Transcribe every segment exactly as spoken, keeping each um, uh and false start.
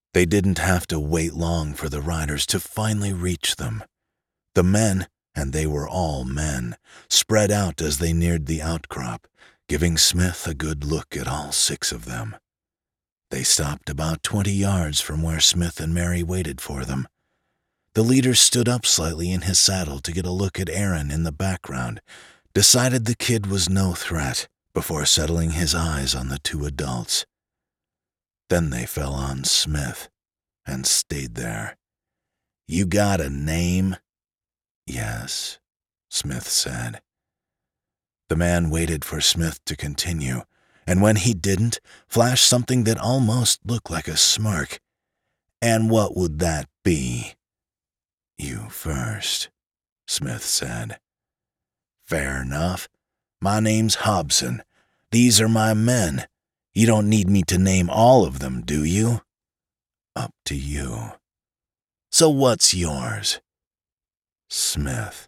They didn't have to wait long for the riders to finally reach them. The men, and they were all men, spread out as they neared the outcrop, giving Smith a good look at all six of them. They stopped about twenty yards from where Smith and Mary waited for them. The leader stood up slightly in his saddle to get a look at Aaron in the background, decided the kid was no threat before settling his eyes on the two adults. Then they fell on Smith and stayed there. "You got a name?" "Yes," Smith said. The man waited for Smith to continue, and when he didn't, flashed something that almost looked like a smirk. "And what would that be?" "You first," Smith said. "Fair enough. My name's Hobson. These are my men. You don't need me to name all of them, do you?" "Up to you." "So what's yours?" "Smith."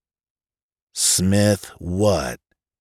"Smith what?"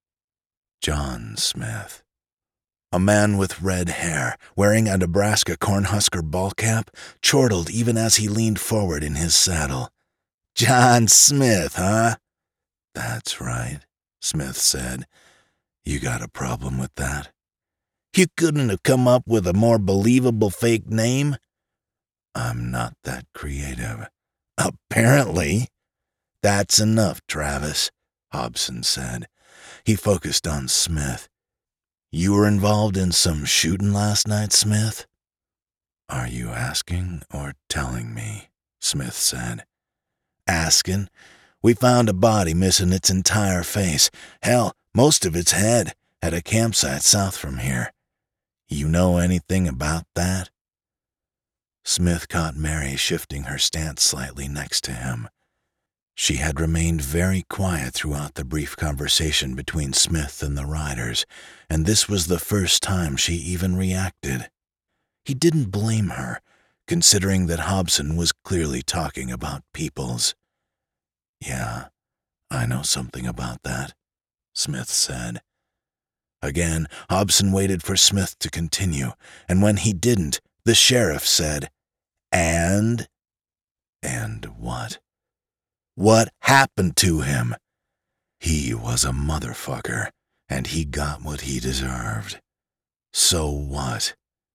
"John Smith." A man with red hair, wearing a Nebraska Cornhusker ball cap, chortled even as he leaned forward in his saddle. "John Smith, huh?" "That's right," Smith said. "You got a problem with that?" "You couldn't have come up with a more believable fake name?" "I'm not that creative." "Apparently." "That's enough, Travis," Hobson said. He focused on Smith. "You were involved in some shooting last night, Smith?" "Are you asking or telling me?" Smith said. "Asking. We found a body missing its entire face, hell, most of its head, at a campsite south from here. You know anything about that?" Smith caught Mary shifting her stance slightly next to him. She had remained very quiet throughout the brief conversation between Smith and the riders, and this was the first time she even reacted. He didn't blame her, considering that Hobson was clearly talking about Peoples. "Yeah, I know something about that," Smith said. Again, Hobson waited for Smith to continue, and when he didn't, the sheriff said, "And?" "And what?" "What happened to him?" "He was a motherfucker, and he got what he deserved." "So what?"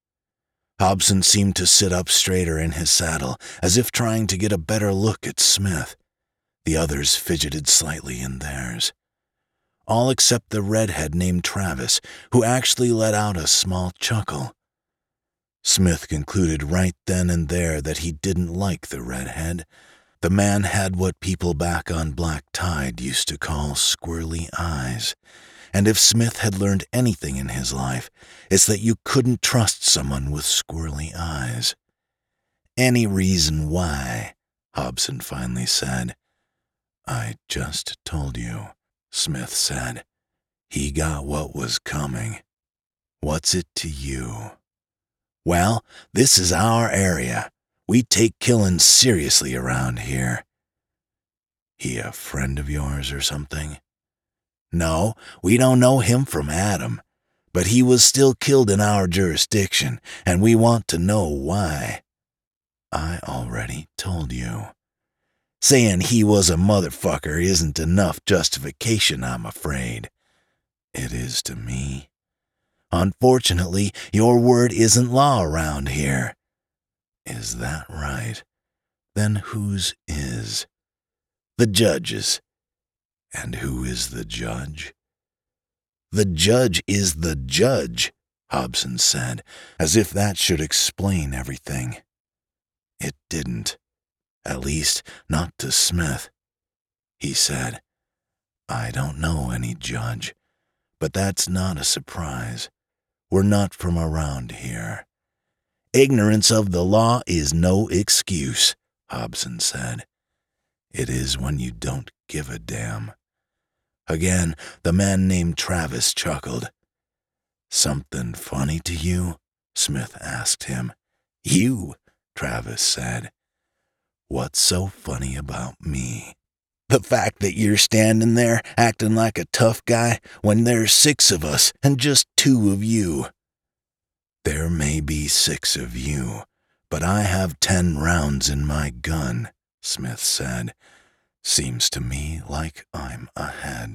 Hobson seemed to sit up straighter in his saddle, as if trying to get a better look at Smith. The others fidgeted slightly in theirs. All except the redhead named Travis, who actually let out a small chuckle. Smith concluded right then and there that he didn't like the redhead. The man had what people back on Black Tide used to call squirrely eyes, and if Smith had learned anything in his life, it's that you couldn't trust someone with squirrely eyes. "Any reason why?" Hobson finally said. "I just told you," Smith said. "He got what was coming. What's it to you?" "Well, this is our area. We take killing seriously around here." "He a friend of yours or something?" "No, we don't know him from Adam, but he was still killed in our jurisdiction, and we want to know why." "I already told you." "Saying he was a motherfucker isn't enough justification, I'm afraid." "It is to me." "Unfortunately, your word isn't law around here." "Is that right? Then whose is?" "The judge's." "And who is the judge?" "The judge is the judge," Hobson said, as if that should explain everything. It didn't. At least, not to Smith. He said, "I don't know any judge, but that's not a surprise. We're not from around here." "Ignorance of the law is no excuse," Hobson said. "It is when you don't give a damn." Again, the man named Travis chuckled. "Something funny to you?" Smith asked him. "You," Travis said. "What's so funny about me?" "The fact that you're standing there acting like a tough guy when there's six of us and just two of you." "There may be six of you, But I have ten rounds in my gun, Smith said. Seems to me like I'm ahead.